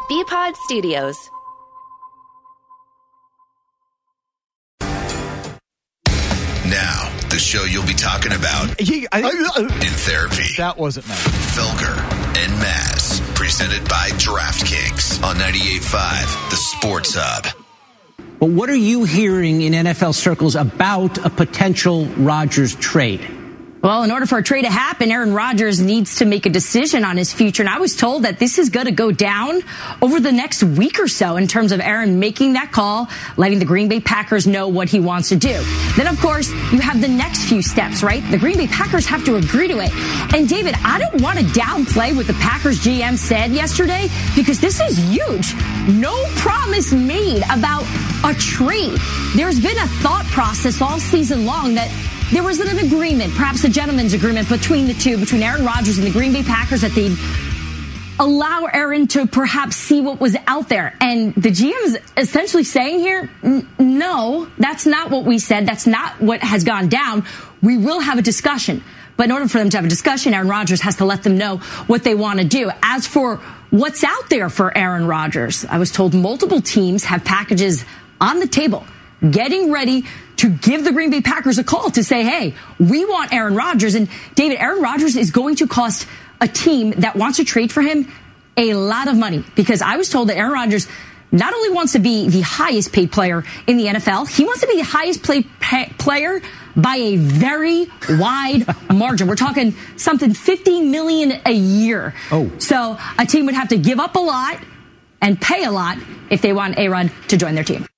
BPod Studios. Now, the show you'll be talking about in therapy. That wasn't nice. Felger and Maz, presented by DraftKings on 98.5, the Sports Hub. But what are you hearing in NFL circles about a potential Rodgers trade? Well, in order for a trade to happen, Aaron Rodgers needs to make a decision on his future. And I was told that this is going to go down over the next week or so in terms of Aaron making that call, letting the Green Bay Packers know what he wants to do. Then, of course, you have the next few steps, right? The Green Bay Packers have to agree to it. And, David, I don't want to downplay what the Packers GM said yesterday because this is huge. No promise made about a trade. There's been a thought process all season long that there was an agreement, perhaps a gentleman's agreement between the two, between Aaron Rodgers and the Green Bay Packers, that they'd allow Aaron to perhaps see what was out there. And the GM is essentially saying here, no, that's not what we said. That's not what has gone down. We will have a discussion. But in order for them to have a discussion, Aaron Rodgers has to let them know what they want to do. As for what's out there for Aaron Rodgers, I was told multiple teams have packages on the table, getting ready to give the Green Bay Packers a call to say, hey, we want Aaron Rodgers. And David, Aaron Rodgers is going to cost a team that wants to trade for him a lot of money, because I was told that Aaron Rodgers not only wants to be the highest paid player in the NFL, he wants to be the highest paid player by a very wide margin. We're talking something $50 million a year. Oh. So a team would have to give up a lot and pay a lot if they want Aaron to join their team.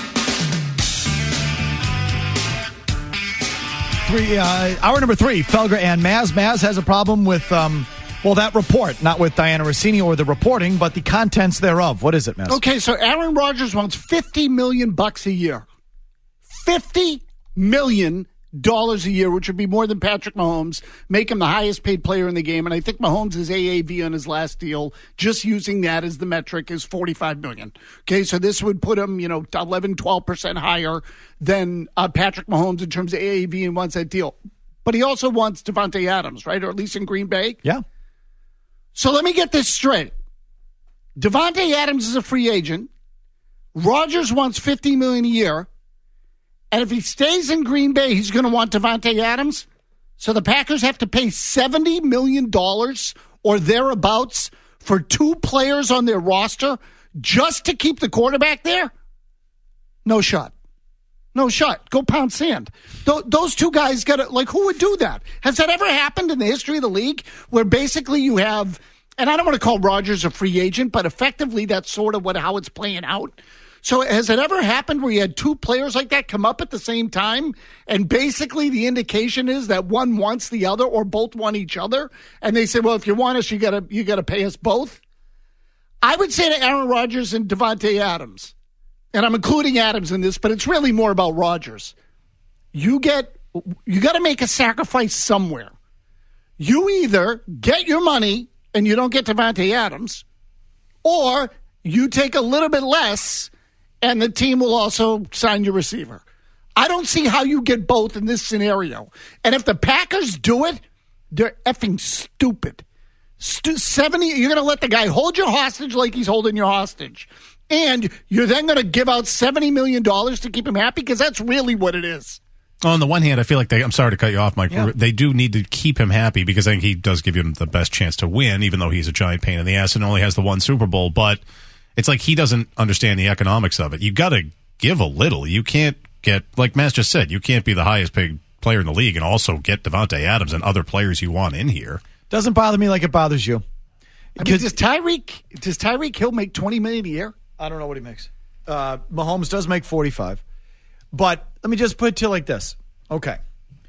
Hour number 3, Felger and Maz. Maz has a problem with, that report, not with Diana Rossini or the reporting, but the contents thereof. What is it, Maz? Okay, so Aaron Rodgers wants $50 million a year. $50 million a year, which would be more than Patrick Mahomes, make him the highest paid player in the game. And I think Mahomes' AAV on his last deal, just using that as the metric, is $45 million. Okay, so this would put him, 11, 12% higher than Patrick Mahomes in terms of AAV and wants that deal. But he also wants Davante Adams, right? Or at least in Green Bay. Yeah. So let me get this straight. Davante Adams is a free agent. Rodgers wants $50 million a year. And if he stays in Green Bay, he's going to want Davante Adams. So the Packers have to pay $70 million or thereabouts for 2 players on their roster just to keep the quarterback there? No shot. No shot. Go pound sand. Those 2 guys got to, who would do that? Has that ever happened in the history of the league where basically you have, and I don't want to call Rodgers a free agent, but effectively that's sort of how it's playing out. So has it ever happened where you had 2 players like that come up at the same time, and basically the indication is that one wants the other or both want each other, and they say, well, if you want us, you gotta pay us both? I would say to Aaron Rodgers and Davante Adams, and I'm including Adams in this, but it's really more about Rodgers. You got to make a sacrifice somewhere. You either get your money and you don't get Davante Adams, or you take a little bit less and the team will also sign your receiver. I don't see how you get both in this scenario. And if the Packers do it, they're effing stupid. 70, you're going to let the guy hold your hostage like he's holding your hostage. And you're then going to give out $70 million to keep him happy, because that's really what it is. On the one hand, I feel like I'm sorry to cut you off, Mike. Yeah. They do need to keep him happy, because I think he does give him the best chance to win, even though he's a giant pain in the ass and only has the 1 Super Bowl. But it's like he doesn't understand the economics of it. You got to give a little. You can't get, like Matt just said, you can't be the highest paid player in the league and also get Davante Adams and other players you want in here. Doesn't bother me like it bothers you. I mean, does Tyreek Hill make $20 million a year? I don't know what he makes. Mahomes does make 45. But let me just put it to you like this. Okay.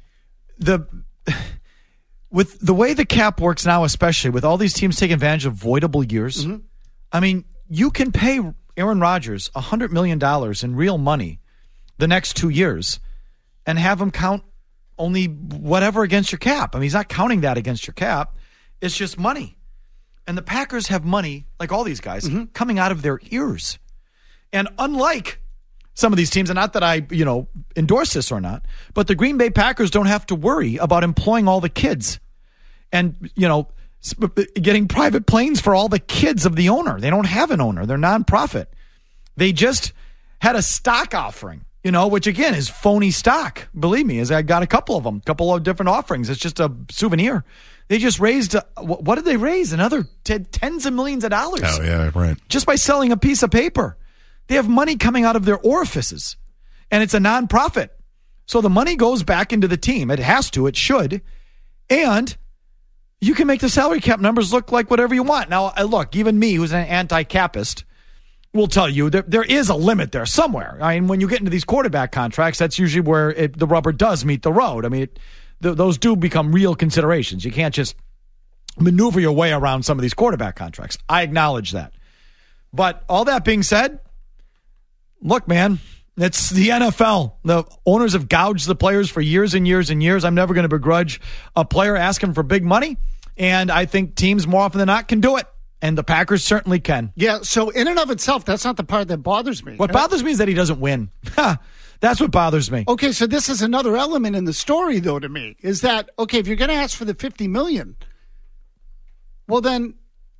With the way the cap works now, especially with all these teams taking advantage of voidable years, mm-hmm. I mean, you can pay Aaron Rodgers $100 million in real money the next 2 years and have him count only whatever against your cap. I mean, he's not counting that against your cap. It's just money. And the Packers have money, like all these guys, mm-hmm. coming out of their ears. And unlike some of these teams, and not that I, endorse this or not, but the Green Bay Packers don't have to worry about employing all the kids and, getting private planes for all the kids of the owner. They don't have an owner. They're nonprofit. They just had a stock offering, which again is phony stock. Believe me, as I got a couple of different offerings. It's just a souvenir. They just raised, what did they raise? Another tens of millions of dollars. Oh, yeah, right. Just by selling a piece of paper. They have money coming out of their orifices, and it's a nonprofit. So the money goes back into the team. It has to. It should. And you can make the salary cap numbers look like whatever you want. Now, look, even me, who's an anti-capist, will tell you that there is a limit there somewhere. I mean, when you get into these quarterback contracts, that's usually where the rubber does meet the road. I mean, those do become real considerations. You can't just maneuver your way around some of these quarterback contracts. I acknowledge that. But all that being said, look, man, it's the NFL. The owners have gouged the players for years and years and years. I'm never going to begrudge a player asking for big money, and I think teams more often than not can do it, and the Packers certainly can. Yeah, so in and of itself, that's not the part that bothers me. What bothers me is that he doesn't win. That's what bothers me. Okay, so this is another element in the story, though, to me, is that, okay, if you're going to ask for the $50 million, well, then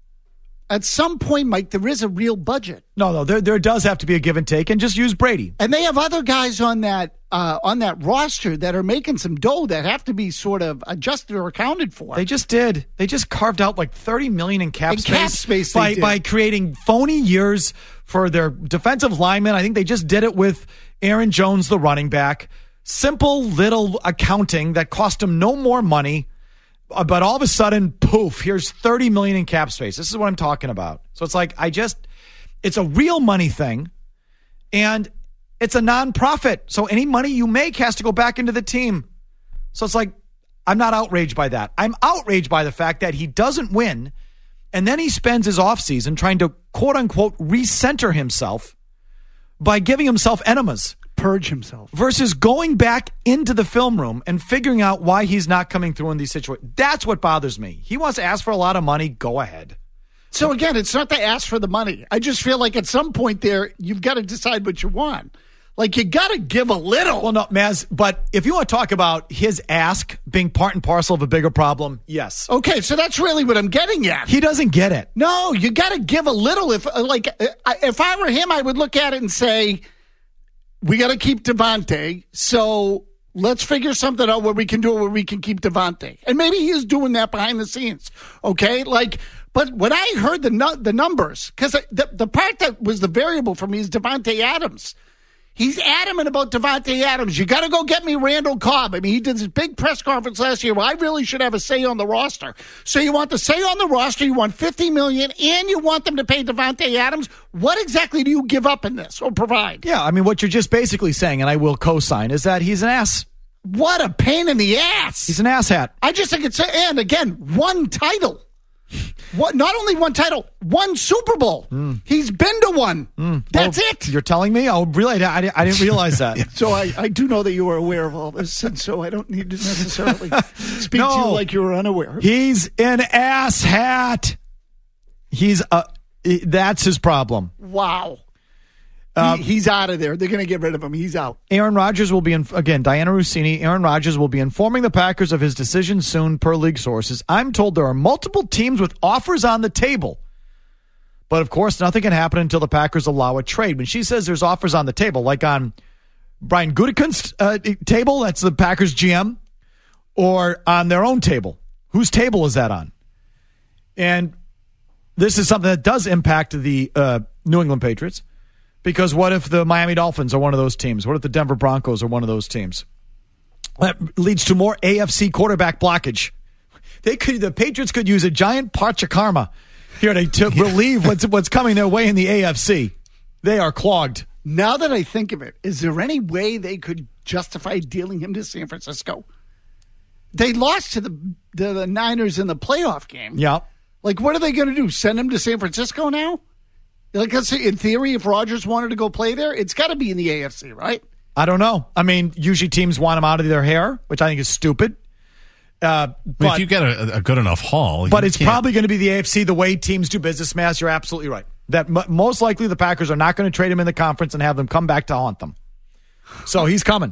at some point, Mike, there is a real budget. No, there does have to be a give and take, and just use Brady. And they have other guys on that roster that are making some dough that have to be sort of adjusted or accounted for. They just did. They just carved out like $30 million in cap space by creating phony years for their defensive linemen. I think they just did it with Aaron Jones, the running back. Simple little accounting that cost them no more money. But all of a sudden, poof, here's $30 million in cap space. This is what I'm talking about. So it's like, it's a real money thing, and it's a nonprofit. So any money you make has to go back into the team. So it's like, I'm not outraged by that. I'm outraged by the fact that he doesn't win, and then he spends his offseason trying to, quote unquote, recenter himself by giving himself enemas. Purge himself. Versus going back into the film room and figuring out why he's not coming through in these situations. That's what bothers me. He wants to ask for a lot of money. Go ahead. So again, it's not to ask for the money. I just feel like at some point there, you've got to decide what you want. Like, you got to give a little. Well, no, Maz, but if you want to talk about his ask being part and parcel of a bigger problem, yes. Okay, so that's really what I'm getting at. He doesn't get it. No, you got to give a little. If I were him, I would look at it and say, we got to keep Davante, so let's figure something out where we can do it where we can keep Davante. And maybe he is doing that behind the scenes, okay? But when I heard the numbers, because the part that was the variable for me is Davante Adams. He's adamant about Davante Adams. You got to go get me Randall Cobb. I mean, he did this big press conference last year. Well, I really should have a say on the roster. So you want the say on the roster, you want $50 million, and you want them to pay Davante Adams. What exactly do you give up in this or provide? Yeah, I mean, what you're just basically saying, and I will co-sign, is that he's an ass. What a pain in the ass. He's an asshat. I just think it's, and again, one title. What? Not only one title, one Super Bowl. He's been to one. That's it. You're telling me? Oh, really? I didn't realize that. So I do know that you are aware of all this, and so I don't need to necessarily speak to you like you were unaware. He's an asshat. That's his problem. Wow. He's out of there. They're going to get rid of him. He's out. Aaron Rodgers will be, Diana Rossini, Aaron Rodgers will be informing the Packers of his decision soon, per league sources. I'm told there are multiple teams with offers on the table. But, of course, nothing can happen until the Packers allow a trade. When she says there's offers on the table, like on Brian Gutekunst's table, that's the Packers GM, or on their own table. Whose table is that on? And this is something that does impact the New England Patriots. Because what if the Miami Dolphins are one of those teams? What if the Denver Broncos are one of those teams? That leads to more AFC quarterback blockage. The Patriots could use a giant patch of karma here to relieve what's coming their way in the AFC. They are clogged. Now that I think of it, is there any way they could justify dealing him to San Francisco? They lost to the Niners in the playoff game. Yeah. Like, what are they going to do? Send him to San Francisco now? Like, in theory, if Rodgers wanted to go play there, it's got to be in the AFC, right? I don't know. I mean, usually teams want him out of their hair, which I think is stupid. But if you get a good enough haul. But it's probably going to be the AFC, the way teams do business, Mass. You're absolutely right. That most likely the Packers are not going to trade him in the conference and have them come back to haunt them. So he's coming.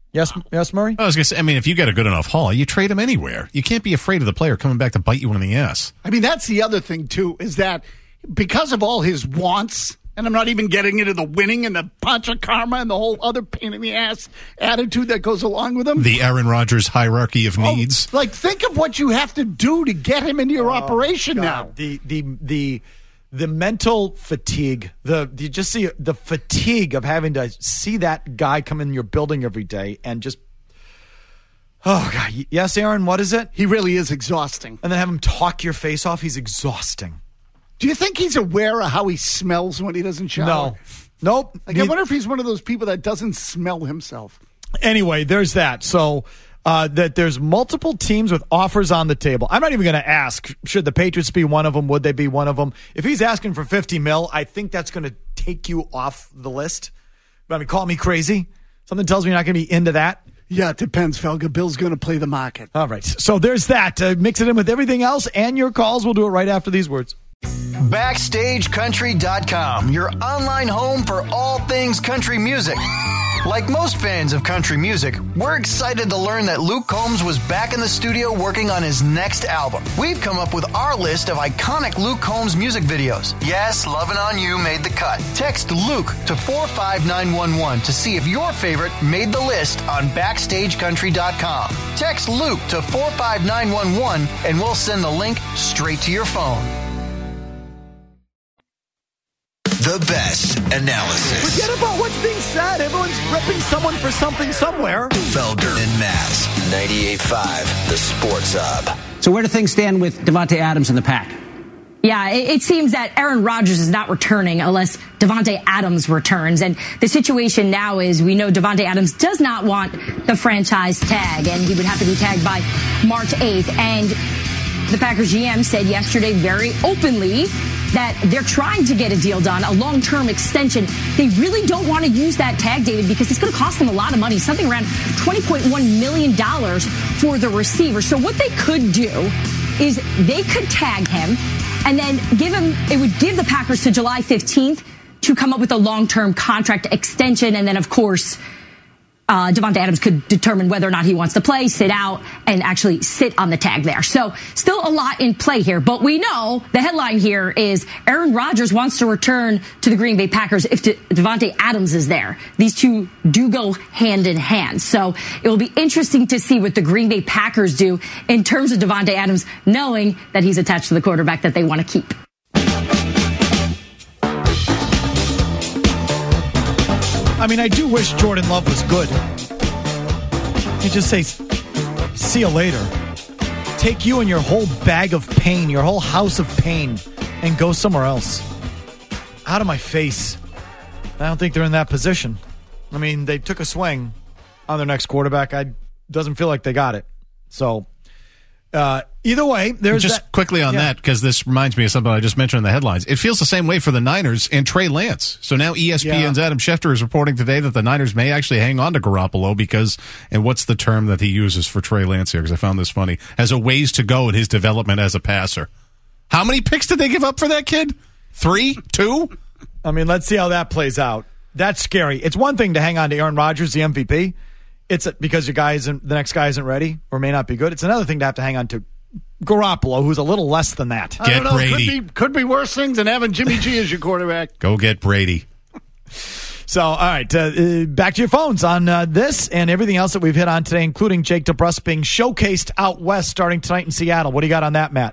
Yes, Murray? I was going to say, I mean, if you get a good enough haul, you trade him anywhere. You can't be afraid of the player coming back to bite you in the ass. I mean, that's the other thing, too, is that because of all his wants, and I'm not even getting into the winning and the Pancha Karma and the whole other pain in the ass attitude that goes along with him. The Aaron Rodgers hierarchy of needs. Like, think of what you have to do to get him into your operation now. The mental fatigue, you just see the fatigue of having to see that guy come in your building every day and just, oh, God. Yes, Aaron, what is it? He really is exhausting. And then have him talk your face off. He's exhausting. Do you think he's aware of how he smells when he doesn't shower? No. Nope. Like, I wonder if he's one of those people that doesn't smell himself. Anyway, there's that. So that there's multiple teams with offers on the table. I'm not even going to ask, should the Patriots be one of them? Would they be one of them? If he's asking for $50 million, I think that's going to take you off the list. I mean, call me crazy. Something tells me you're not going to be into that. Yeah, it depends, Felga. Bill's going to play the market. All right. So there's that. Mix it in with everything else and your calls. We'll do it right after these words. BackstageCountry.com, your online home for all things country music. Like most fans of country music, we're excited to learn that Luke Combs was back in the studio working on his next album. We've come up with our list of iconic Luke Combs music videos. Yes, Lovin' On You made the cut. Text Luke to 45911 to see if your favorite made the list on BackstageCountry.com. Text Luke to 45911 and we'll send the link straight to your phone. The best analysis. Forget about what's being said. Everyone's ripping someone for something somewhere. Felger and Mazz, 98.5, The Sports Hub. So where do things stand with Davante Adams in the pack? Yeah, it seems that Aaron Rodgers is not returning unless Davante Adams returns. And the situation now is we know Davante Adams does not want the franchise tag, and he would have to be tagged by March 8th. And the Packers GM said yesterday very openly that they're trying to get a deal done, a long-term extension. They really don't want to use that tag, David, because it's going to cost them a lot of money, something around $20.1 million for the receiver. So what they could do is they could tag him and then it would give the Packers to July 15th to come up with a long-term contract extension. And then, of course, Davante Adams could determine whether or not he wants to play, sit out, and actually sit on the tag there. So still a lot in play here. But we know the headline here is Aaron Rodgers wants to return to the Green Bay Packers if Davante Adams is there. These two do go hand in hand. So it will be interesting to see what the Green Bay Packers do in terms of Davante Adams, knowing that he's attached to the quarterback that they want to keep. I mean, I do wish Jordan Love was good. You just say, see you later. Take you and your whole bag of pain, your whole house of pain, and go somewhere else. Out of my face. I don't think they're in that position. I mean, they took a swing on their next quarterback. Doesn't feel like they got it. So, either way, there's just quickly on that, because this reminds me of something I just mentioned in the headlines. It feels the same way for the Niners and Trey Lance. So now ESPN's Adam Schefter is reporting today that the Niners may actually hang on to Garoppolo because, and what's the term that he uses for Trey Lance here? Because I found this funny. Has a ways to go in his development as a passer. How many picks did they give up for that kid? 3? 2? I mean, let's see how that plays out. That's scary. It's one thing to hang on to Aaron Rodgers, the MVP. It's because the next guy isn't ready or may not be good. It's another thing to have to hang on to Garoppolo, who's a little less than that. Get I don't know, Brady. Could be worse things than having Jimmy G as your quarterback. Go get Brady. So, all right, back to your phones on this and everything else that we've hit on today, including Jake DeBrusk being showcased out west starting tonight in Seattle. What do you got on that, Matt?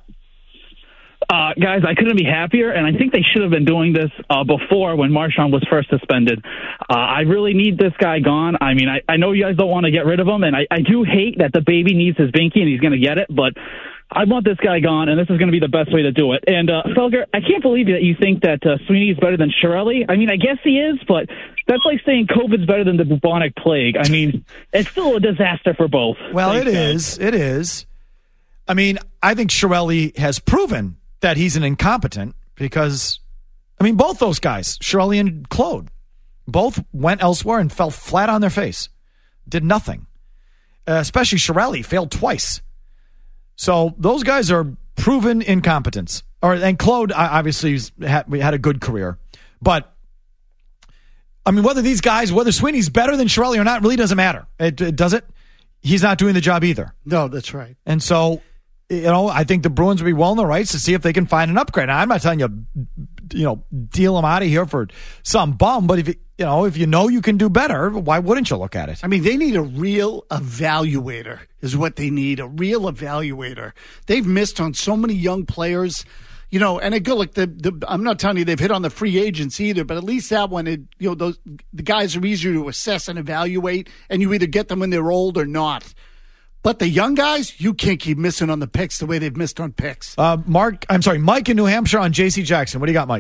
Guys, I couldn't be happier, and I think they should have been doing this before when Marshawn was first suspended. I really need this guy gone. I mean, I know you guys don't want to get rid of him, and I do hate that the baby needs his binky, and he's going to get it, but I want this guy gone, and this is going to be the best way to do it. And, Felger, I can't believe that you think that Sweeney is better than Shirelli. I mean, I guess he is, but that's like saying COVID's better than the bubonic plague. I mean, it's still a disaster for both. Well, it is. I mean, I think Shirelli has proven that he's an incompetent because, I mean, both those guys, Shirelli and Claude, both went elsewhere and fell flat on their face. Did nothing. Especially Shirelli, failed twice. So those guys are proven incompetents. And Claude, obviously, had a good career. But I mean, whether Sweeney's better than Chiarelli or not really doesn't matter. Does it? He's not doing the job either. No, that's right. And so, I think the Bruins would be well in the rights to see if they can find an upgrade. Now, I'm not telling you, deal him out of here for some bum, but if you know you can do better, why wouldn't you look at it? I mean, they need a real evaluator is what they need, a real evaluator. They've missed on so many young players. And it go like I'm not telling you they've hit on the free agents either, but at least that one, the guys are easier to assess and evaluate, and you either get them when they're old or not. But the young guys, you can't keep missing on the picks the way they've missed on picks. Mike in New Hampshire on J.C. Jackson. What do you got, Mike?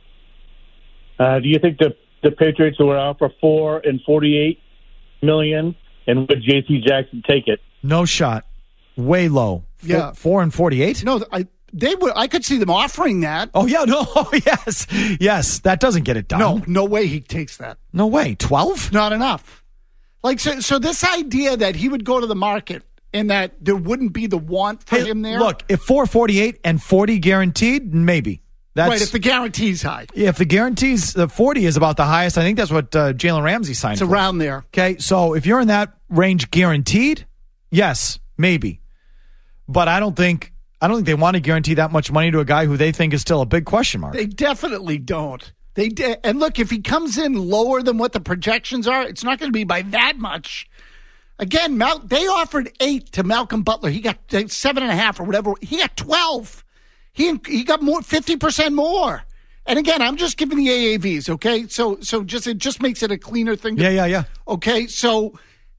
Do you think the Patriots were out for $4 and $48 million, and would J.C. Jackson take it? No shot. Way low. Yeah. 4 and 48? No, I could see them offering that. Oh, yeah, no, yes. Yes, that doesn't get it done. No way he takes that. No way. 12? Not enough. So this idea that he would go to the market and that there wouldn't be the want for him there. Look, if 4.48 and 40 guaranteed, maybe. That's, right, if the guaree's high. Yeah, if the 40 is about the highest, I think that's what Jalen Ramsey signed for. It's around there. Okay, so if you're in that range guaranteed, yes, maybe. But I don't think they want to guarantee that much money to a guy who they think is still a big question mark. They definitely don't. And look, if he comes in lower than what the projections are, it's not going to be by that much. Again, they offered 8 to Malcolm Butler. He got 7.5 or whatever. He got 12. He got more, 50% more. And again, I'm just giving the AAVs. Okay, so it just makes it a cleaner thing. Yeah. Okay, so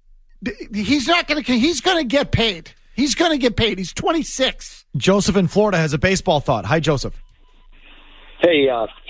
he's going to get paid. He's going to get paid. He's 26. Joseph in Florida has a baseball thought. Hi, Joseph. Hey,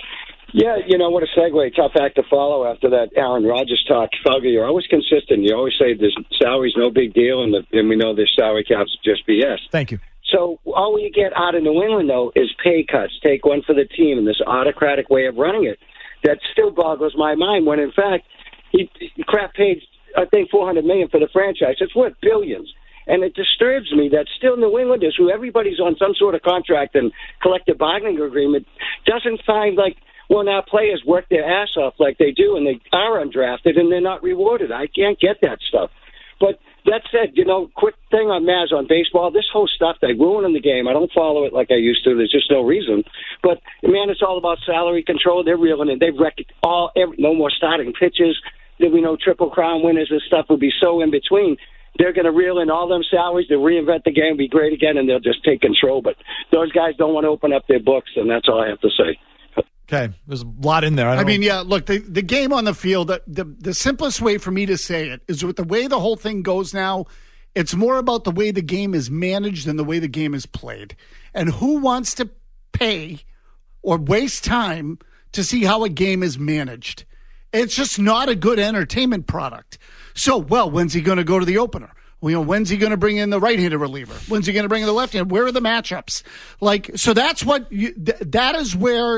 what a segue. Tough act to follow after that Aaron Rodgers talk. Felger, you're always consistent. You always say this salary's no big deal, and we know this salary cap's just BS. Thank you. So all we get out of New England, though, is pay cuts. Take one for the team and this autocratic way of running it. That still boggles my mind when, in fact, Kraft paid, I think, $400 million for the franchise. It's worth billions. And it disturbs me that still New Englanders, who everybody's on some sort of contract and collective bargaining agreement, doesn't find like when our players work their ass off like they do and they are undrafted and they're not rewarded. I can't get that stuff. But that said, quick thing on Maz on baseball, this whole stuff, they ruining the game. I don't follow it like I used to. There's just no reason. But, man, it's all about salary control. They're reeling it. They've wrecked no more starting pitches. We know Triple Crown winners and stuff will be so in between. They're going to reel in all them salaries. They'll reinvent the game, be great again, and they'll just take control. But those guys don't want to open up their books, and that's all I have to say. Okay, there's a lot in there. Look, the game on the field, the simplest way for me to say it is with the way the whole thing goes now, it's more about the way the game is managed than the way the game is played. And who wants to pay or waste time to see how a game is managed? It's just not a good entertainment product. So, when's he going to go to the opener? When's he going to bring in the right-handed reliever? When's he going to bring in the left-handed? Where are the matchups? So that's what that is where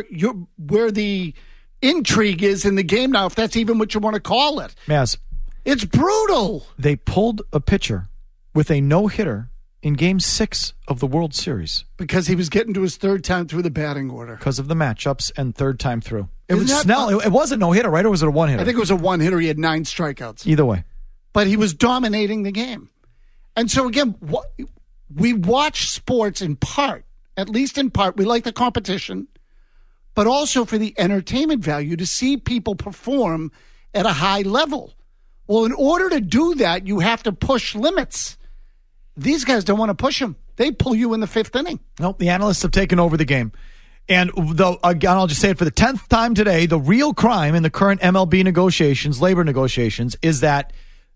the intrigue is in the game now, if that's even what you want to call it. Maz, it's brutal. They pulled a pitcher with a no-hitter in Game 6 of the World Series because he was getting to his third time through the batting order because of the matchups and third time through. It was Snell. It was a no-hitter, right? Or was it a one-hitter? I think it was a one-hitter. He had 9 strikeouts. Either way. But he was dominating the game. And so, again, we watch sports in part, at least in part. We like the competition, but also for the entertainment value to see people perform at a high level. Well, in order to do that, you have to push limits. These guys don't want to push them. They pull you in the 5th inning. Nope, the analysts have taken over the game. And again, I'll just say it for the 10th time today, the real crime in the current MLB negotiations, labor negotiations, is that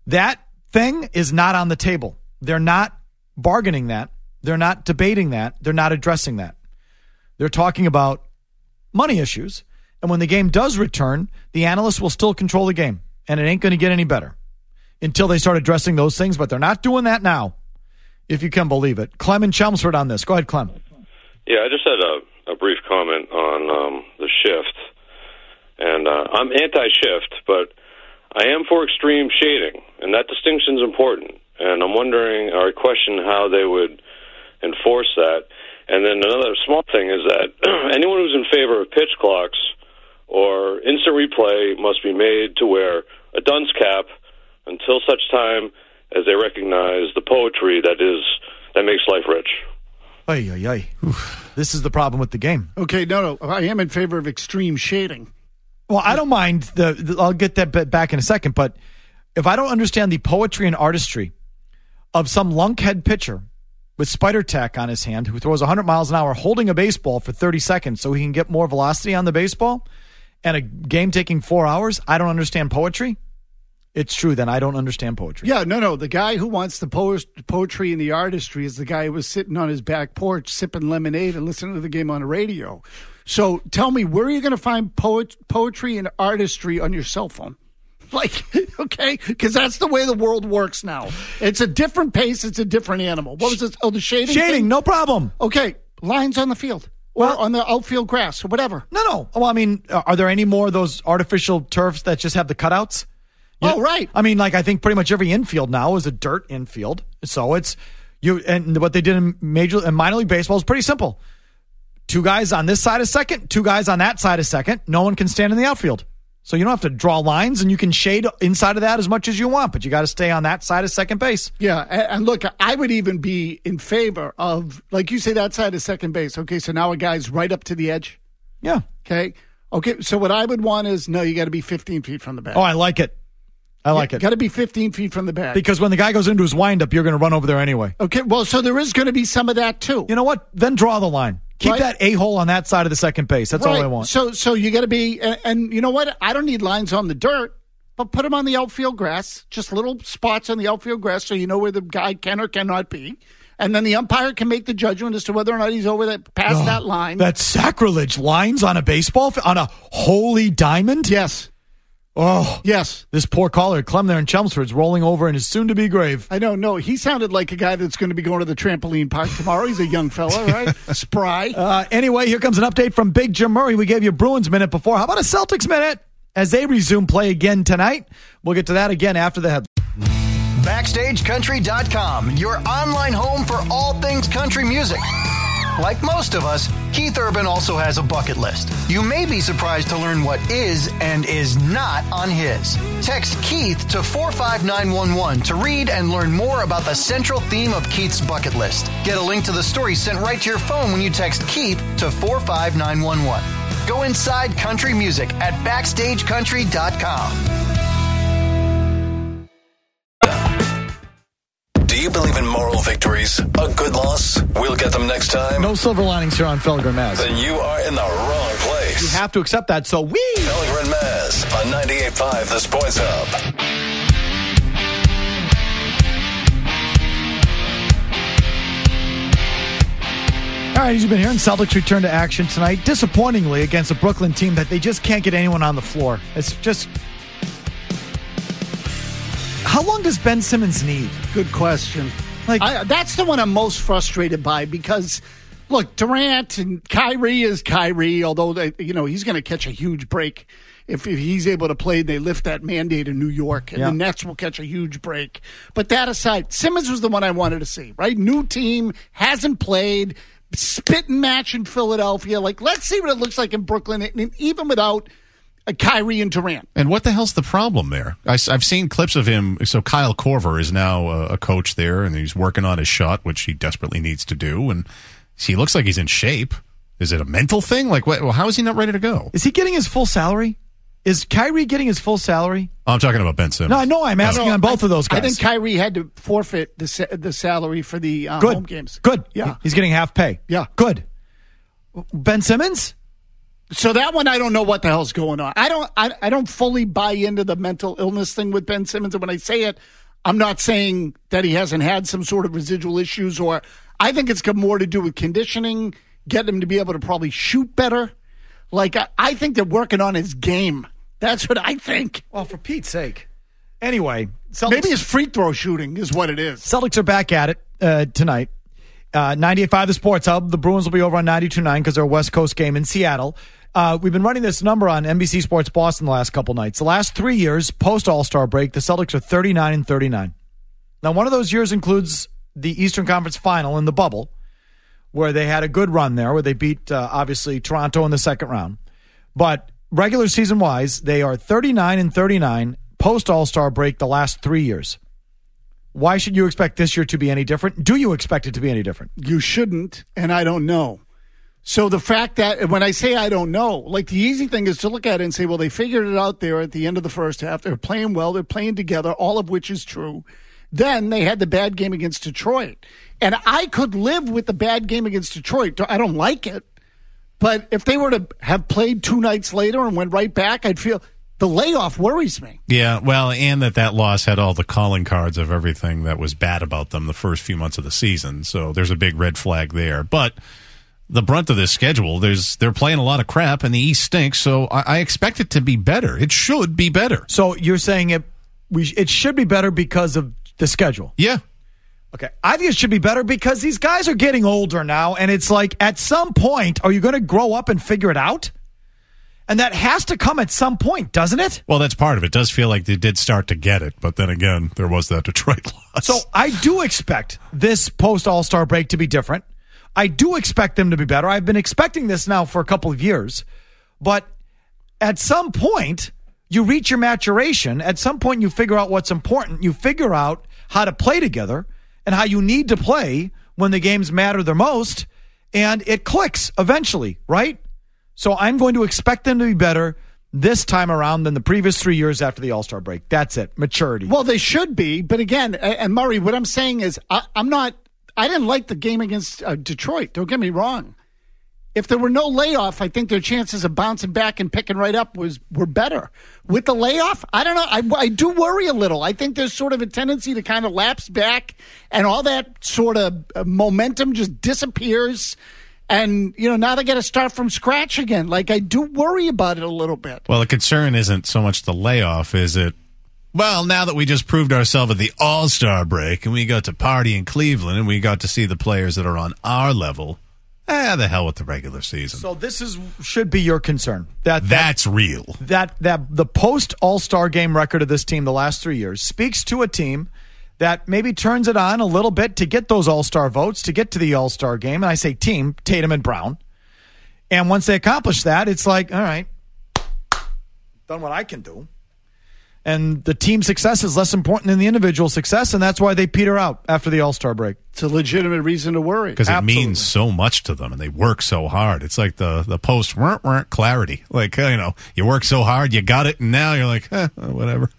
thing is not on the table. They're not bargaining that. They're not debating that. They're not addressing that. They're talking about money issues. And when the game does return, the analysts will still control the game. And it ain't going to get any better until they start addressing those things. But they're not doing that now, if you can believe it. Clem in Chelmsford on this. Go ahead, Clem. Yeah, I just had a brief comment on the shift. And I'm anti-shift, but I am for extreme shading. And that distinction is important. And I'm wondering, or I question how they would enforce that. And then another small thing is that anyone who's in favor of pitch clocks or instant replay must be made to wear a dunce cap until such time as they recognize the poetry that makes life rich. Ay, ay, ay. This is the problem with the game. Okay, no, I am in favor of extreme shading. Well, I don't mind I'll get that back in a second, but if I don't understand the poetry and artistry of some lunkhead pitcher with spider tack on his hand who throws 100 miles an hour holding a baseball for 30 seconds so he can get more velocity on the baseball and a game taking 4 hours, I don't understand poetry. It's true, then I don't understand poetry. Yeah, no. The guy who wants the poetry and the artistry is the guy who was sitting on his back porch sipping lemonade and listening to the game on the radio. So tell me, where are you going to find poetry and artistry on your cell phone? Like, okay, because that's the way the world works now. It's a different pace. It's a different animal. What was this? Oh, the shading? Shading, no problem. Okay, lines on the field or on the outfield grass or whatever. No. Well, I mean, are there any more of those artificial turfs that just have the cutouts? Oh, right. I mean, like, I think pretty much every infield now is a dirt infield. So it's and what they did in minor league baseball is pretty simple. 2 guys on this side of second, 2 guys on that side of second. No one can stand in the outfield. So you don't have to draw lines, and you can shade inside of that as much as you want, but you got to stay on that side of second base. Yeah, and look, I would even be in favor of, like you say, that side of second base. Okay, so now a guy's right up to the edge. Yeah. Okay, so what I would want is, no, you got to be 15 feet from the bat. Oh, I like it. I like it. Got to be 15 feet from the bat. Because when the guy goes into his windup, you're going to run over there anyway. Okay, well, so there is going to be some of that, too. You know what? Then draw the line. Keep that a-hole on that side of the second base. That's all I want. So you got to be, and you know what? I don't need lines on the dirt, but put them on the outfield grass, just little spots on the outfield grass so you know where the guy can or cannot be. And then the umpire can make the judgment as to whether or not he's over that past that line. That's sacrilege. Lines on a baseball, on a holy diamond? Yes. Oh. Yes. This poor caller, Clem there in Chelmsford's rolling over in his soon-to-be grave. I know. No, he sounded like a guy that's going to be going to the trampoline park tomorrow. He's a young fella, right? Spry. Anyway, here comes an update from Big Jim Murray. We gave you a Bruins minute before. How about a Celtics minute as they resume play again tonight? We'll get to that again after the headline. BackstageCountry.com, your online home for all things country music. Like most of us, Keith Urban also has a bucket list. You may be surprised to learn what is and is not on his. Text Keith to 45911 to read and learn more about the central theme of Keith's bucket list. Get a link to the story sent right to your phone when you text Keith to 45911. Go inside country music at BackstageCountry.com. Do you believe in moral victories? A good loss? We'll get them next time? No silver linings here on Felger and Maz. Then you are in the wrong place. You have to accept that, so we... Felger and Maz on 98.5 The Sports Hub. All right, as you've been hearing, Celtics return to action tonight, disappointingly against a Brooklyn team that they just can't get anyone on the floor. It's just... How long does Ben Simmons need? Good question. That's the one I'm most frustrated by because, look, Durant and Kyrie is Kyrie, although he's going to catch a huge break if he's able to play. They lift that mandate in New York, and the Nets will catch a huge break. But that aside, Simmons was the one I wanted to see, right? New team, hasn't played, spitting match in Philadelphia. Let's see what it looks like in Brooklyn, and even without Kyrie and Durant. And what the hell's the problem there? I've seen clips of him. So Kyle Korver is now a coach there, and he's working on his shot, which he desperately needs to do. And he looks like he's in shape. Is it a mental thing? How is he not ready to go? Is he getting his full salary? Is Kyrie getting his full salary? I'm talking about Ben Simmons. No, I know. I'm asking on both of those guys. I think Kyrie had to forfeit the salary for the home games. Good. Yeah. He's getting half pay. Yeah. Good. Ben Simmons? So that one, I don't know what the hell's going on. I don't fully buy into the mental illness thing with Ben Simmons. And when I say it, I'm not saying that he hasn't had some sort of residual issues, or I think it's got more to do with conditioning, getting him to be able to probably shoot better. I think they're working on his game. That's what I think. Well, for Pete's sake. Anyway, maybe his free throw shooting is what it is. Celtics are back at it tonight. 98.5 The Sports Hub. The Bruins will be over on 92.9 because they're a West Coast game in Seattle. We've been running this number on NBC Sports Boston the last couple nights. The last 3 years, post All-Star break, the Celtics are 39-39. Now, one of those years includes the Eastern Conference Final in the bubble, where they had a good run there, where they beat, obviously, Toronto in the second round. But regular season wise, they are 39-39 post All-Star break the last 3 years. Why should you expect this year to be any different? Do you expect it to be any different? You shouldn't, and I don't know. So the fact that when I say I don't know, like the easy thing is to look at it and say, well, they figured it out there at the end of the first half. They're playing well. They're playing together, all of which is true. Then they had the bad game against Detroit. And I could live with the bad game against Detroit. I don't like it. But if they were to have played 2 nights later and went right back, I'd feel the layoff worries me. Yeah, well, and that loss had all the calling cards of everything that was bad about them the first few months of the season. So there's a big red flag there. But the brunt of this schedule, they're playing a lot of crap, and the East stinks, so I expect it to be better. It should be better. So you're saying it should be better because of the schedule? Yeah. Okay. I think it should be better because these guys are getting older now, and it's like at some point, are you going to grow up and figure it out? And that has to come at some point, doesn't it? Well, that's part of it. It does feel like they did start to get it, but then again, there was that Detroit loss. So I do expect this post-All-Star break to be different. I do expect them to be better. I've been expecting this now for a couple of years. But at some point, you reach your maturation. At some point, you figure out what's important. You figure out how to play together and how you need to play when the games matter the most. And it clicks eventually, right? So I'm going to expect them to be better this time around than the previous 3 years after the All-Star break. That's it. Maturity. Well, they should be. But again, and Murray, what I'm saying is I didn't like the game against Detroit. Don't get me wrong. If there were no layoff, I think their chances of bouncing back and picking right up were better. With the layoff, I don't know. I do worry a little. I think there's sort of a tendency to kind of lapse back, and all that sort of momentum just disappears. And, now they got to start from scratch again. Like, I do worry about it a little bit. Well, the concern isn't so much the layoff, is it? Well, now that we just proved ourselves at the All-Star break and we got to party in Cleveland and we got to see the players that are on our level, the hell with the regular season. So this should be your concern. That's real. That the post-All-Star game record of this team the last 3 years speaks to a team that maybe turns it on a little bit to get those All-Star votes, to get to the All-Star game. And I say team, Tatum and Brown. And once they accomplish that, it's like, all right, done what I can do. And the team success is less important than the individual success, and that's why they peter out after the All-Star break. It's a legitimate reason to worry. Because it means so much to them, and they work so hard. It's like the post clarity. Like, you work so hard, you got it, and now you're like, whatever.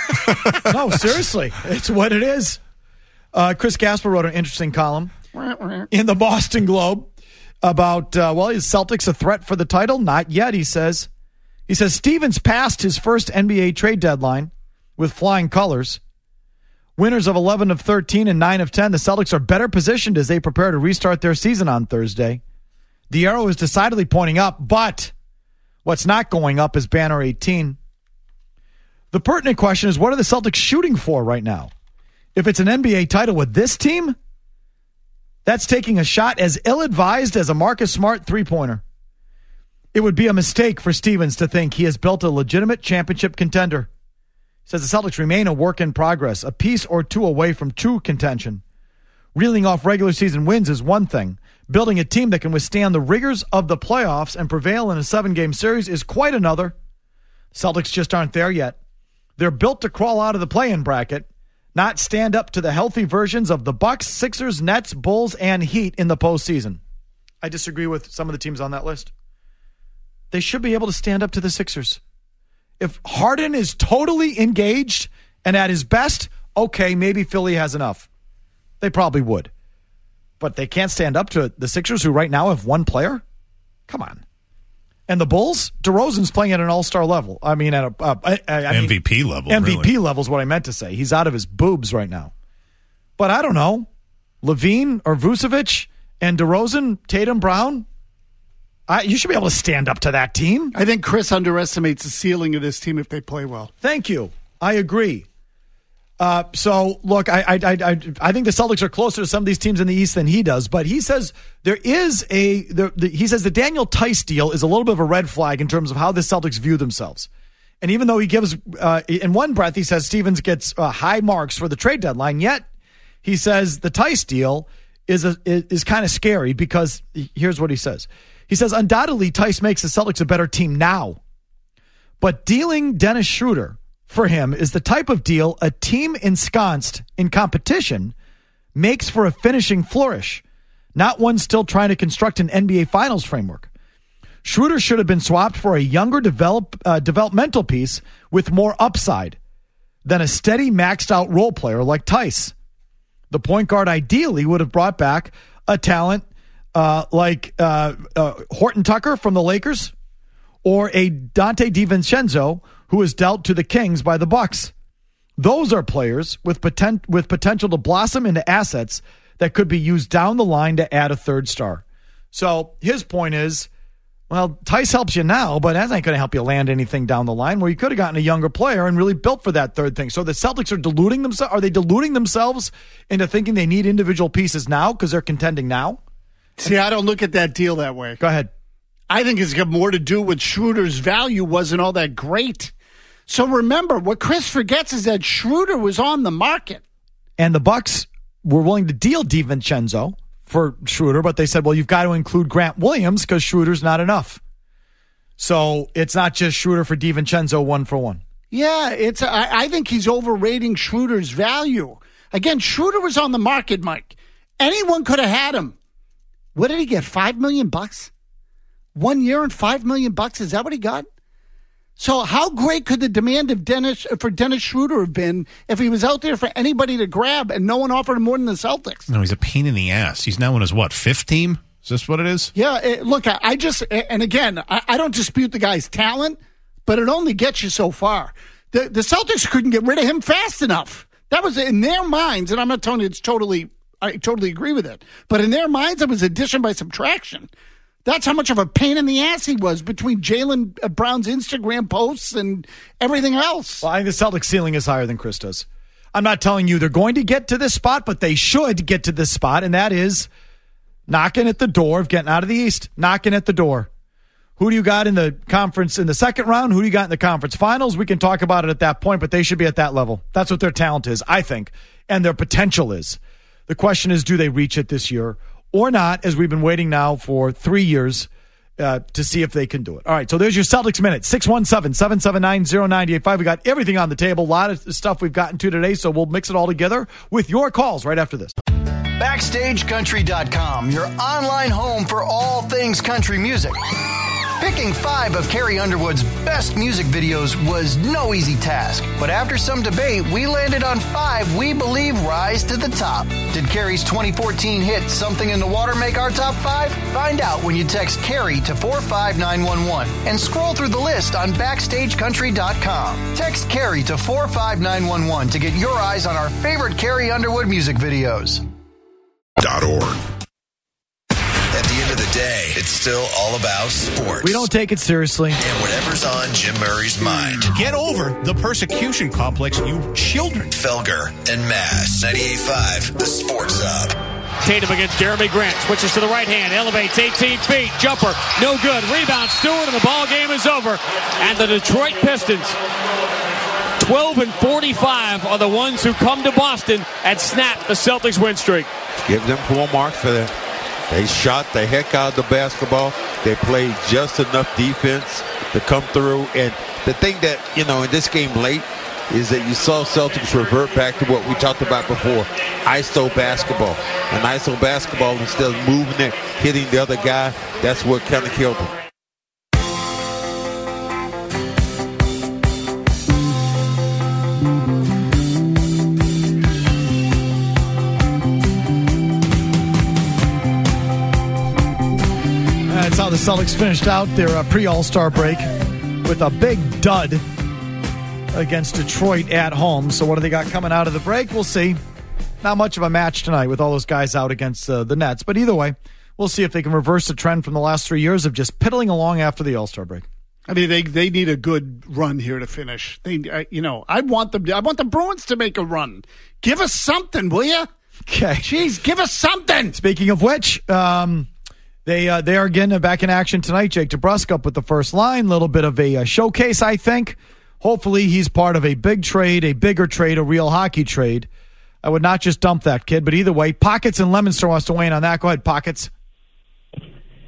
No, seriously. It's what it is. Chris Gasper wrote an interesting column in the Boston Globe about, is Celtics a threat for the title? Not yet, he says. He says Stevens passed his first NBA trade deadline with flying colors. Winners of 11 of 13 and 9 of 10, the Celtics are better positioned as they prepare to restart their season on Thursday. The arrow is decidedly pointing up, but what's not going up is banner 18. The pertinent question is, what are the Celtics shooting for right now? If it's an NBA title with this team, that's taking a shot as ill-advised as a Marcus Smart three-pointer. It would be a mistake for Stevens to think he has built a legitimate championship contender. He says the Celtics remain a work in progress, a piece or two away from true contention. Reeling off regular season wins is one thing. Building a team that can withstand the rigors of the playoffs and prevail in a 7-game series is quite another. Celtics just aren't there yet. They're built to crawl out of the play-in bracket, not stand up to the healthy versions of the Bucks, Sixers, Nets, Bulls, and Heat in the postseason. I disagree with some of the teams on that list. They should be able to stand up to the Sixers. If Harden is totally engaged and at his best, okay, maybe Philly has enough. They probably would. But they can't stand up to the Sixers, who right now have one player? Come on. And the Bulls? DeRozan's playing at an all-star level. I mean, at MVP level. MVP really. level is what I meant to say. He's out of his boobs right now. But I don't know. Levine or Vucevic and DeRozan, Tatum, Brown, you should be able to stand up to that team. I think Chris underestimates the ceiling of this team if they play well. Thank you. I agree. So, look, I think the Celtics are closer to some of these teams in the East than he does, but he says he says the Daniel Tice deal is a little bit of a red flag in terms of how the Celtics view themselves. And even though he gives, in one breath, he says Stevens gets high marks for the trade deadline, yet he says the Tice deal is kind of scary because here's what he says. He says, undoubtedly, Tice makes the Celtics a better team now. But dealing Dennis Schroeder for him is the type of deal a team ensconced in competition makes for a finishing flourish, not one still trying to construct an NBA Finals framework. Schroeder should have been swapped for a younger developmental piece with more upside than a steady maxed out role player like Tice. The point guard ideally would have brought back a talent like Horton Tucker from the Lakers or a Dante DiVincenzo who was dealt to the Kings by the Bucks. Those are players with potential to blossom into assets that could be used down the line to add a third star. So his point is, well, Tice helps you now, but that ain't going to help you land anything down the line where you could have gotten a younger player and really built for that third thing. So the Celtics are deluding themselves. Are they deluding themselves into thinking they need individual pieces now because they're contending now? See, I don't look at that deal that way. Go ahead. I think it's got more to do with Schroeder's value wasn't all that great. So remember, what Chris forgets is that Schroeder was on the market. And the Bucks were willing to deal DiVincenzo for Schroeder, but they said, well, you've got to include Grant Williams because Schroeder's not enough. So it's not just Schroeder for DiVincenzo 1-for-1. Yeah, I think he's overrating Schroeder's value. Again, Schroeder was on the market, Mike. Anyone could have had him. What did he get? $5 million? 1 year and $5 million? Is that what he got? So how great could the demand of Dennis Schroeder have been if he was out there for anybody to grab and no one offered him more than the Celtics? No, he's a pain in the ass. He's now in his, fifth team? Is this what it is? Yeah, look, I don't dispute the guy's talent, but it only gets you so far. The Celtics couldn't get rid of him fast enough. That was in their minds, and I'm not telling you I totally agree with it. But in their minds, it was addition by subtraction. That's how much of a pain in the ass he was between Jaylen Brown's Instagram posts and everything else. Well, I think the Celtics ceiling is higher than Chris does. I'm not telling you they're going to get to this spot, but they should get to this spot, and that is knocking at the door of getting out of the East. Knocking at the door. Who do you got in the conference in the second round? Who do you got in the conference finals? We can talk about it at that point, but they should be at that level. That's what their talent is, I think, and their potential is. The question is, do they reach it this year or not, as we've been waiting now for 3 years to see if they can do it. All right, so there's your Celtics Minute, 617-779-0985. We got everything on the table, a lot of stuff we've gotten to today, so we'll mix it all together with your calls right after this. BackstageCountry.com, your online home for all things country music. Picking 5 of Carrie Underwood's best music videos was no easy task, but after some debate, we landed on 5 we believe rise to the top. Did Carrie's 2014 hit Something in the Water make our top 5? Find out when you text Carrie to 45911 and scroll through the list on BackstageCountry.com. Text Carrie to 45911 to get your eyes on our favorite Carrie Underwood music videos. .org. At the end of the day, it's still all about sports. We don't take it seriously. And whatever's on Jim Murray's mind. Get over the persecution complex, you children. Felger and Mass, 98.5, the Sports Hub. Tatum against Jeremy Grant. Switches to the right hand. Elevates 18 feet. Jumper. No good. Rebound. Stewart, and the ball game is over. And the Detroit Pistons, 12-45, are the ones who come to Boston and snap the Celtics win streak. Give them full marks for that. They shot the heck out of the basketball. They played just enough defense to come through. And the thing that, in this game late is that you saw Celtics revert back to what we talked about before, ISO basketball. And ISO basketball, instead of moving it, hitting the other guy, that's what kind of killed them. That's how the Celtics finished out their pre-All-Star break with a big dud against Detroit at home. So what do they got coming out of the break? We'll see. Not much of a match tonight with all those guys out against the Nets. But either way, we'll see if they can reverse the trend from the last 3 years of just piddling along after the All-Star break. I mean, they need a good run here to finish. I want the Bruins to make a run. Give us something, will you? Okay. Jeez, give us something. Speaking of which, they are again back in action tonight. Jake DeBrusk up with the first line. Little bit of a showcase, I think. Hopefully he's part of a big trade, a bigger trade, a real hockey trade. I would not just dump that kid, but either way, Pockets and Lemonster wants to weigh in on that. Go ahead, Pockets.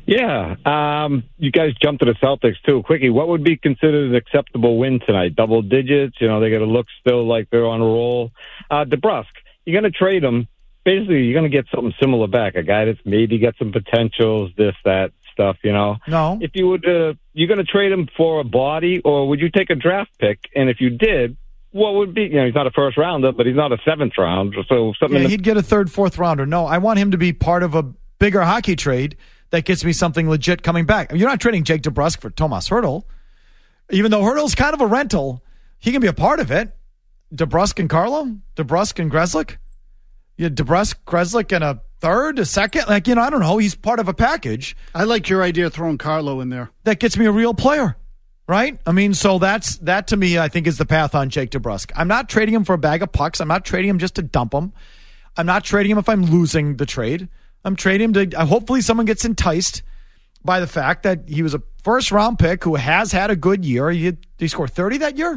Yeah. You guys jumped to the Celtics, too. Quickie, what would be considered an acceptable win tonight? Double digits? They got to look still like they're on a roll. DeBrusque, you're going to trade him. Basically, you're going to get something similar back. A guy that's maybe got some potentials, this, that stuff, No. If you would, you're going to trade him for a body, or would you take a draft pick? And if you did, what would be, he's not a first rounder, but he's not a seventh round. So something. Yeah, he'd get a third, fourth rounder. No, I want him to be part of a bigger hockey trade that gets me something legit coming back. You're not trading Jake DeBrusque for Tomas Hertl. Even though Hertl's kind of a rental, he can be a part of it. DeBrusque and Carlo? DeBrusque and Grzelcyk? Yeah, DeBrusque, Grzelcyk, and a third, a second? I don't know. He's part of a package. I like your idea of throwing Carlo in there. That gets me a real player, right? So that to me, I think, is the path on Jake DeBrusque. I'm not trading him for a bag of pucks. I'm not trading him just to dump him. I'm not trading him if I'm losing the trade. I'm trading him to hopefully someone gets enticed by the fact that he was a first-round pick who has had a good year. Did he score 30 that year?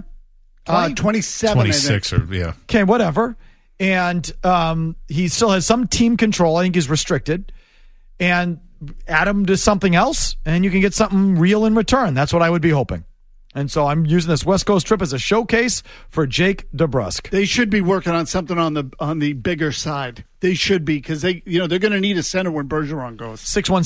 27, 26 or, yeah. Okay, whatever. And he still has some team control. I think he's restricted. And add him to something else, and you can get something real in return. That's what I would be hoping. And so I'm using this West Coast trip as a showcase for Jake DeBrusque. They should be working on something on the bigger side. They should be, because they're going to need a center when Bergeron goes.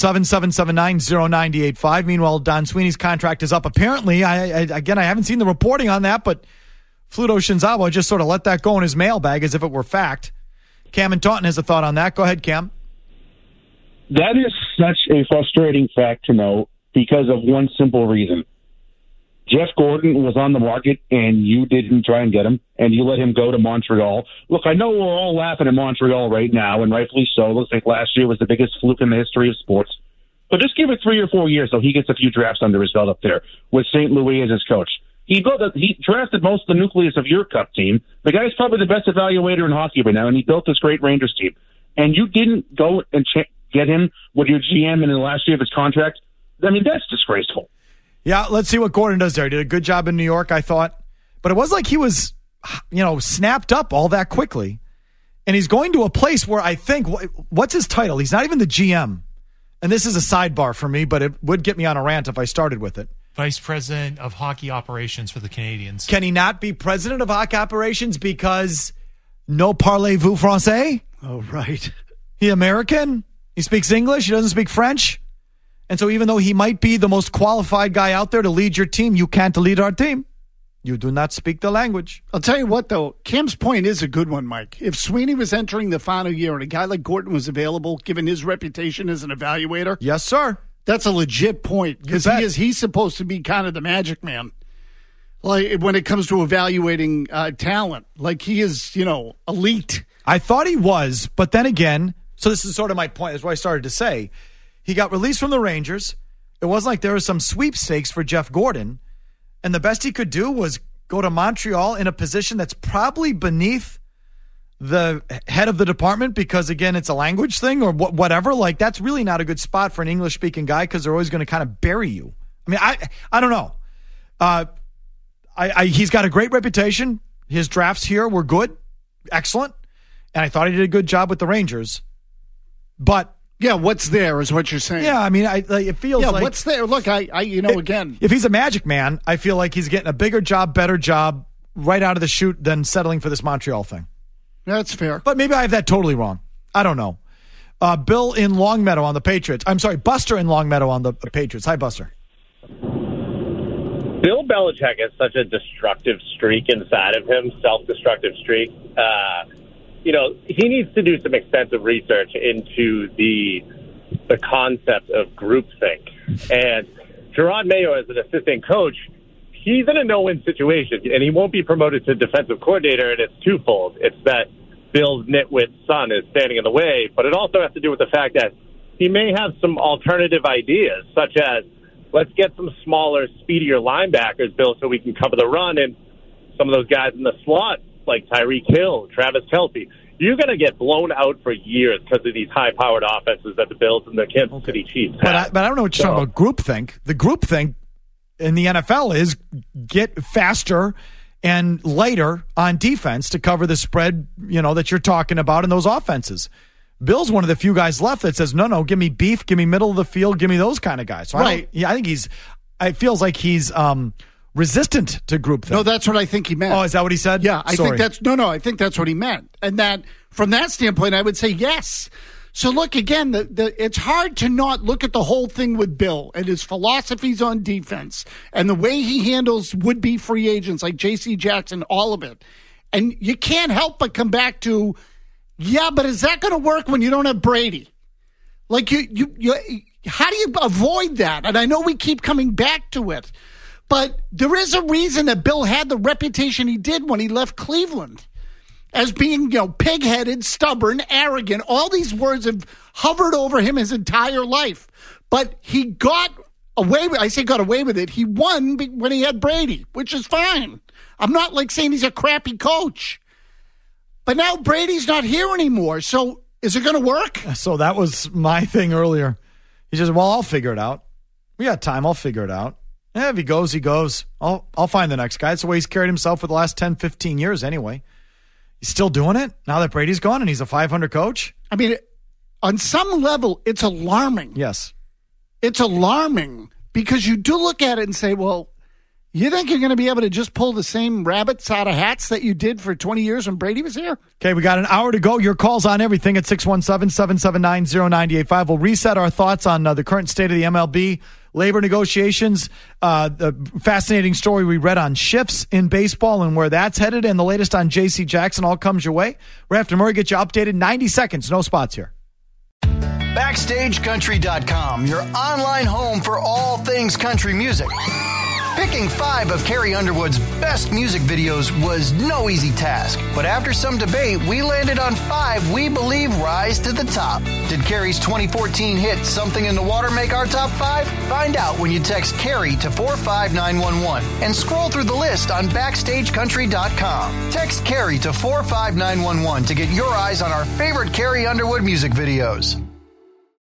617-779-0985. Meanwhile, Don Sweeney's contract is up. Apparently, I haven't seen the reporting on that, but Fluto Shinzawa just sort of let that go in his mailbag as if it were fact. Cam and Taunton has a thought on that. Go ahead, Cam. That is such a frustrating fact to know because of one simple reason. Jeff Gordon was on the market, and you didn't try and get him, and you let him go to Montreal. Look, I know we're all laughing at Montreal right now, and rightfully so. It looks like last year was the biggest fluke in the history of sports. But just give it 3 or 4 years so he gets a few drafts under his belt up there with St. Louis as his coach. He drafted most of the nucleus of your Cup team. The guy's probably the best evaluator in hockey right now, and he built this great Rangers team. And you didn't go and get him with your GM in the last year of his contract? I mean, that's disgraceful. Yeah, let's see what Gordon does there. He did a good job in New York, I thought. But it was like he was, snapped up all that quickly. And he's going to a place where I think, what's his title? He's not even the GM. And this is a sidebar for me, but it would get me on a rant if I started with it. Vice President of Hockey Operations for the Canadiens. Can he not be President of Hockey Operations because no parlez-vous français? Oh, right. He American? He speaks English? He doesn't speak French? And so even though he might be the most qualified guy out there to lead your team, you can't lead our team. You do not speak the language. I'll tell you what, though. Cam's point is a good one, Mike. If Sweeney was entering the final year and a guy like Gordon was available, given his reputation as an evaluator. Yes, sir. That's a legit point, because he's supposed to be kind of the magic man. Like when it comes to evaluating talent. Like he is, elite. I thought he was, but then again, so this is sort of my point. That's what I started to say. He got released from the Rangers. It wasn't like there was some sweepstakes for Jeff Gordon. And the best he could do was go to Montreal in a position that's probably beneath the head of the department because, again, it's a language thing or whatever. Like, that's really not a good spot for an English-speaking guy because they're always going to kind of bury you. I mean, I don't know. He's got a great reputation. His drafts here were good, excellent. And I thought he did a good job with the Rangers. But yeah, what's there is what you're saying. Yeah, I mean, it feels like... Yeah, what's there? Look, again... If he's a magic man, I feel like he's getting a bigger job, better job right out of the chute than settling for this Montreal thing. That's fair. But maybe I have that totally wrong. I don't know. Bill in Longmeadow on the Patriots. I'm sorry, Buster in Longmeadow on the Patriots. Hi, Buster. Bill Belichick has such a destructive streak inside of him, self-destructive streak. He needs to do some extensive research into the concept of groupthink. And Gerard Mayo, as an assistant coach, he's in a no-win situation, and he won't be promoted to defensive coordinator, and it's twofold. It's that Bill's nitwit son is standing in the way, but it also has to do with the fact that he may have some alternative ideas, such as, let's get some smaller, speedier linebackers, Bill, so we can cover the run, and some of those guys in the slot, like Tyreek Hill, Travis Kelce. You're going to get blown out for years because of these high-powered offenses that the Bills and the Kansas City Chiefs have. But I don't know what you're talking about groupthink. The groupthink in the NFL is get faster and lighter on defense to cover the spread, that you're talking about in those offenses. Bill's one of the few guys left that says, no, give me beef, give me middle of the field, give me those kind of guys. So right. I think it feels like he's resistant to groupthink. No, that's what I think he meant. Oh, is that what he said? Yeah, I think that's what he meant. And that from that standpoint, I would say yes. So look, again, it's hard to not look at the whole thing with Bill and his philosophies on defense and the way he handles would-be free agents like J.C. Jackson, all of it. And you can't help but come back to, yeah, but is that going to work when you don't have Brady? Like, you how do you avoid that? And I know we keep coming back to it, but there is a reason that Bill had the reputation he did when he left Cleveland. As being, pig-headed, stubborn, arrogant. All these words have hovered over him his entire life. But he got away with it. He won when he had Brady, which is fine. I'm not saying he's a crappy coach. But now Brady's not here anymore. So is it going to work? So that was my thing earlier. He says, well, I'll figure it out. We got time. I'll figure it out. If he goes, he goes. I'll find the next guy. It's the way he's carried himself for the last 10, 15 years anyway. He's still doing it now that Brady's gone and he's a 500 coach? I mean, on some level, it's alarming. Yes. It's alarming because you do look at it and say, well, you think you're going to be able to just pull the same rabbits out of hats that you did for 20 years when Brady was here? Okay, we got an hour to go. Your calls on everything at 617-779-0985. We'll reset our thoughts on the current state of the MLB. Labor negotiations, the fascinating story we read on shifts in baseball and where that's headed, and the latest on J.C. Jackson all comes your way. Rafter Murray, get you updated. 90 seconds, no spots here. BackstageCountry.com, your online home for all things country music. Picking 5 of Carrie Underwood's best music videos was no easy task, but after some debate, we landed on 5 we believe rise to the top. Did Carrie's 2014 hit Something in the Water make our top 5? Find out when you text Carrie to 45911 and scroll through the list on BackstageCountry.com. Text Carrie to 45911 to get your eyes on our favorite Carrie Underwood music videos.